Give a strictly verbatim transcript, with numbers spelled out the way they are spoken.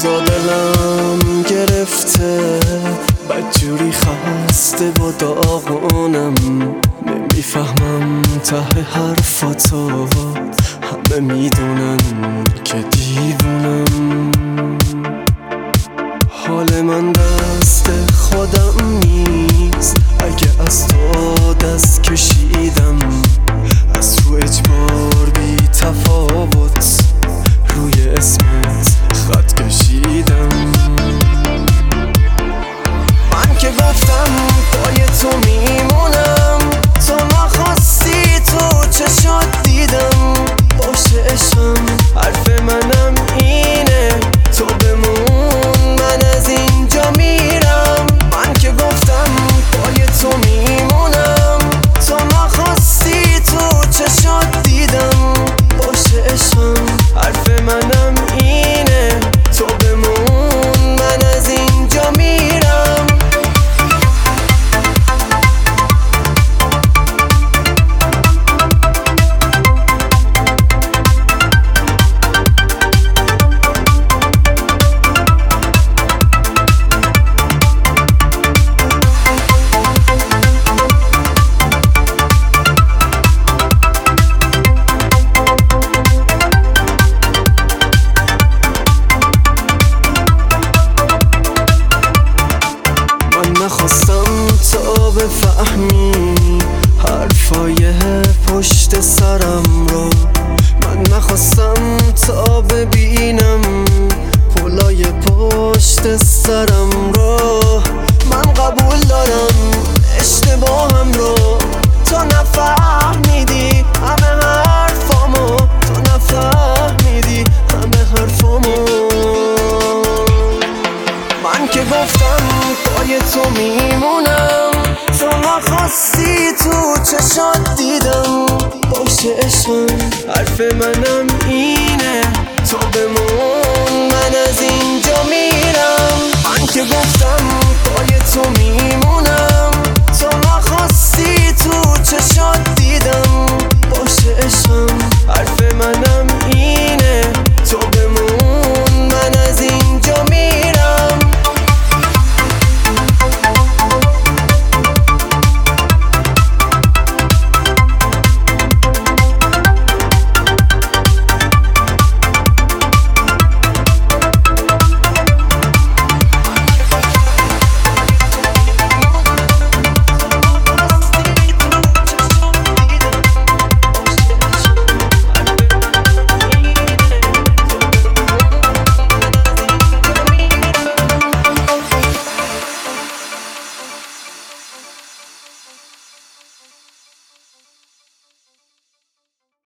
اوضاع دلم گرفته، بدجوری خسته و داغونم. نمیفهمم ته حرفاتو، همه میدونن که دیوونم. حال من دست خودم نیست، اگه از تو دست کشیدم، از رو اجبار بی تفاوت روی اسمت خط کشیدم. من که گفتم پای تو میمونم، تو نخواستی، تو چشات دیدم. باشه عشقم، حرف منم اینه، تو بمون من از اینجا میرم. من که گفتم پای تو میمونم، تو نخواستی، تو چشات دیدم. باشه عشقم، حرف منم اینه، تو بمون من از اینجا میرم. نخواستم تو بفهمی حرفای پشت سرم رو، من نخواستم تا ببینم پلای پشت سرم رو. من قبول دارم اشتباهم رو، تو نفهمیدی همه حرفامو، تو نفهمیدی همه حرفامو. من که گفتم پای تو میمونم، تو نخواستی، تو چشات دیدم. باشه عشقم، حرف منم اینه، تو بمون